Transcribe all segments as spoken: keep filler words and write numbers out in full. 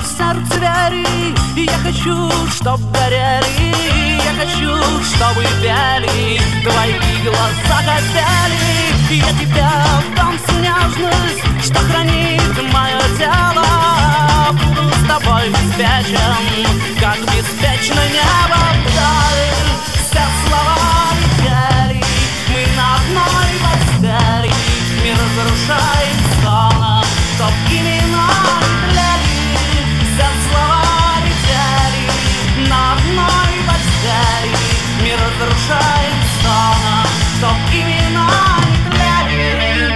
в сердце вери. Я хочу, чтоб горели, я хочу, чтобы пели твои глаза хотели. Я тебя в танце нежность, что хранит мое тело. Буду с тобой беспечен, как беспечно небо вдали. Все слова летели, мы на одной постели. Мир разрушает сон, чтоб имена не тлели. Все слова летели, на одной постели. Мир разрушает сон, чтоб имена не тлели.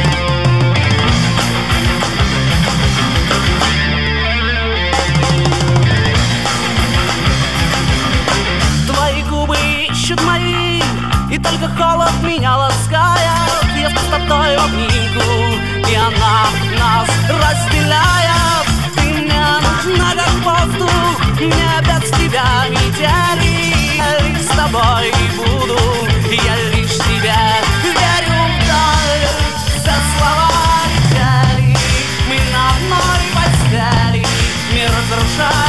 Твои губы ищут мои, и только холод меня ласкает. Я с пустотой в обнимку, и она нас разделяет. Ты мне нужна как воздух, мне без тебя метели. Я лишь с тобой буду, я лишь тебе верю вдаль. Все слова летели, мы на одной постели. Мир разрушает